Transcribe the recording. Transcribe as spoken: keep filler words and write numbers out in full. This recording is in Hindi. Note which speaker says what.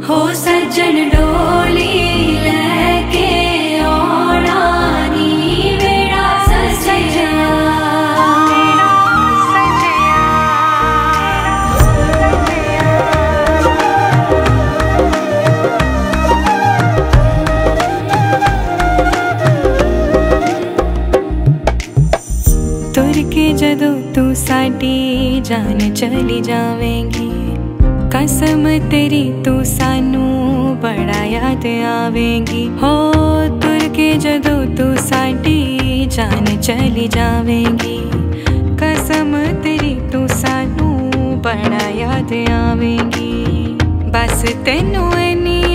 Speaker 1: हो सज्जन डोली लेके औना नी वेड़ा सजया। तुर के जदों तू साडी जान चली जावेंगी, कसम तेरी तू सानू बड़ा याद आवेंगी। हो तुर के जदों तू साडी जान चली जावेंगी, कसम तेरी तू सानू बड़ा याद आवेंगी। बस तेनू इन्नी